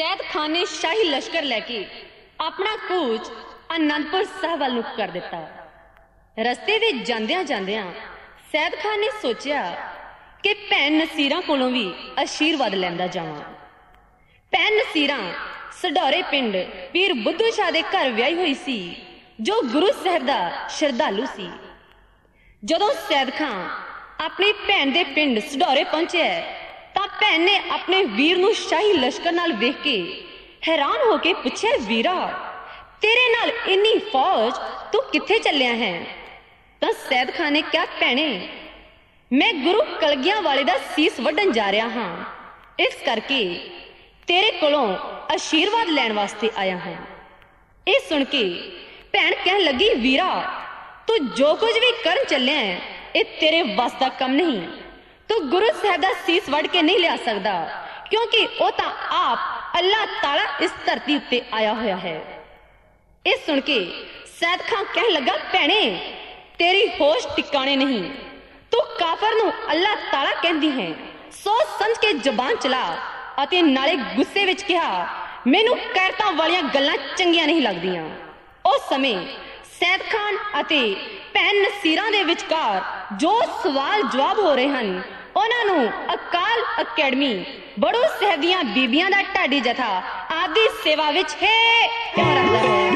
सैद खान ने शाही लश्कर लैके अपना कूच आनंदपुर साहब वाल नूं कर दिता। रस्ते दे जांदियां जांदियां सैद खान ने सोचा कि भैन नसीरा कोलों भी आशीर्वाद लैंदा जावां। भैन नसीरा सडौरे पिंड पीर बुद्धू शाह दे घर व्याही हुई सी, जो गुरु साहब दा श्रद्धालु सी। जदों सैद खान अपनी भैन दे पिंड सडौरे पहुंचे तां भैन ने अपने वीर नूं शाही लश्कर नाल वेख के हैरान होके पूछे, वीरा तेरे नाल इन्नी फौज तू कित्थे चलिया है? तां सैद खान ने कहा, भैणे मैं गुरु कलगियां वाले दा सीस वड्डन जा रहा हाँ, इस करके तेरे कोलों आशीर्वाद लैण वास्ते आया हूं। ये सुन के भैन कहन लगी, वीरा तू जो कुछ भी करन चलिया है ये तेरे वस दा कम नहीं। तू गुरु साहब दा सीस वड़ के नहीं लिया सकदा, क्योंकि वो तां आप अल्लाह ताला इस धरती उत्ते आया होया है। ये सुन के सैद खान कहन लगा, भैणे तेरी होश टिकाने नहीं, तू काफर नूं अल्लाह ताला कहंदी है। सोच समझ के जबान चला अते नाले गुस्से विच कहा, मैनू कैरतां वालियां गल्लां चंगियां नहीं लगदियां। उस समय सैद खान अते भैन नसीरा दे विचकार जो सवाल जवाब हो रहे हैं उन्हां नूं अकाल अकैडमी बड़ो साहब दीआं बीबियां दा ढाडी जथा आपदी सेवा विच है क्यों रखदा है।